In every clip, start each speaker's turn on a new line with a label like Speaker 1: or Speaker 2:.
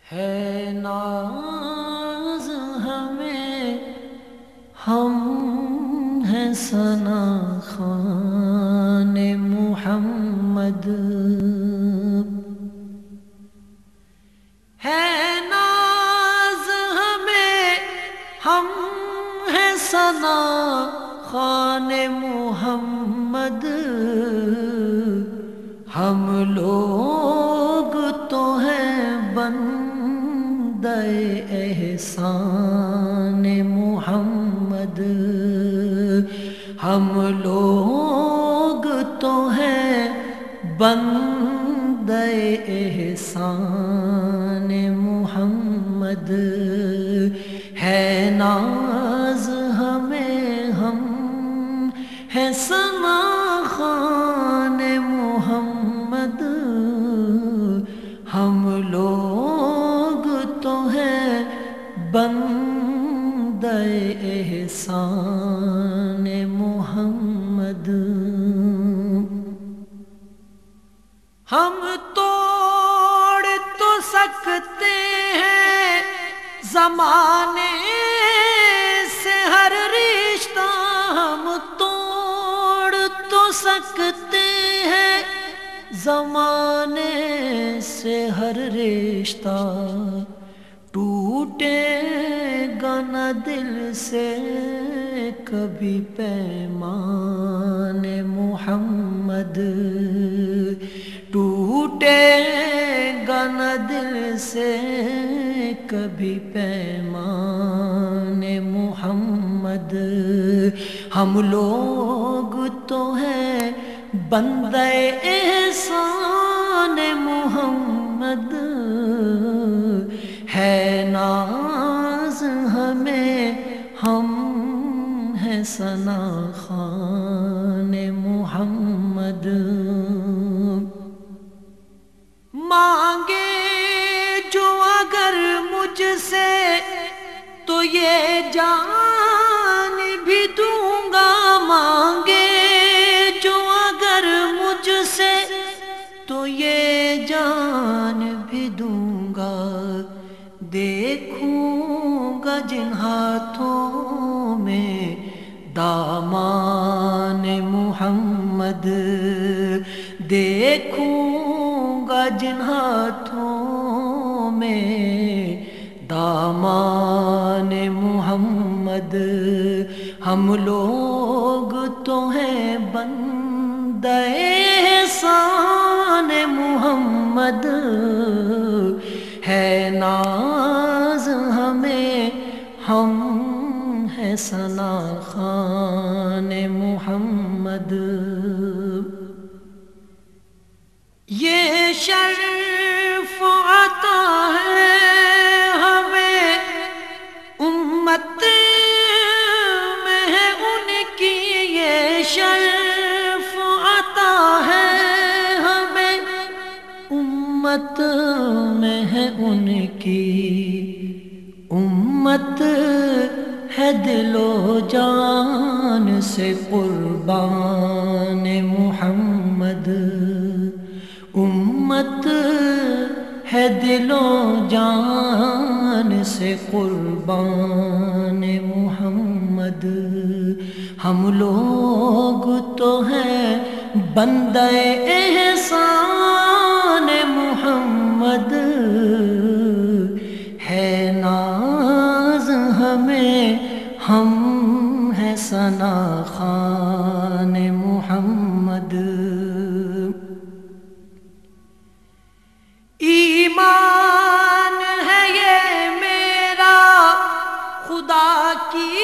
Speaker 1: ہے ناز ہمیں ہم ہیں ثنا خوان محمد، ہے ناز ہمیں ہم ہیں ثنا خوان محمد، ہم لوگ تو ہیں بندے احسان محمد، ہم لوگ تو ہیں بندے احسان محمد، ہے ناز ہمیں ہم ہیں ثنا خوان محمد، ہم لوگ تو ہیں بندے احسان محمد، ہم توڑ تو سکتے ہیں زمانے سے ہر رشتہ، ہم توڑ تو سکتے ہیں زمانے سے ہر رشتہ، ٹوٹے گا نہ دل سے کبھی پیمان محمد، ٹوٹے گا نہ دل سے کبھی پیمان محمد، ہم لوگ تو ہیں بندے احسان محمد، ہے ناز ہمیں ہم ہیں ثنا خوان محمد، مانگے جو اگر مجھ سے تو یہ جان بھی دوں گا، مانگے جو اگر مجھ سے تو یہ جان بھی دوں گا، دیکھوں گا جن ہاتھوں میں دامان محمد، دیکھوں گا جن ہاتھوں میں دامان محمد، ہم لوگ تو ہیں بندے احسان محمد، ہے ناز ہمیں ہم ہیں ثنا خوان محمد، یہ شرف عطا ہے ہمیں امت میں ہے ان کی، یہ شرف عطا ہے ہمیں امت میں ہے ان کی، امت ہے دل و جان سے قربان محمد، امت ہے دل و جان سے قربان محمد، ہم لوگ تو ہیں بندے احسان محمد، ہے ناز ہمیں ہم ہیں ثنا خوان محمد، ایمان ہے یہ میرا خدا کی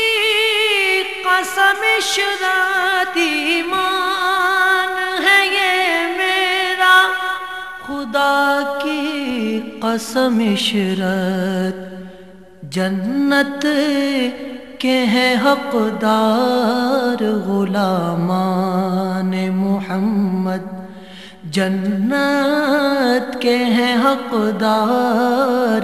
Speaker 1: قسم عشرت، ایمان ہے یہ میرا خدا کی قسم عشرت، جنت کے ہیں حقدار غلامان محمد، جنت کے ہیں حقدار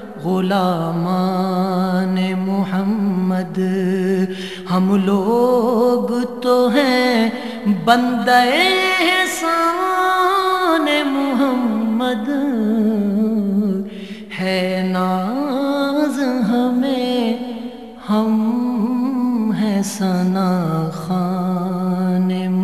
Speaker 1: غلامان محمد، ہم لوگ تو ہیں بندے احسان محمد، ہم ہیں ثنا خوان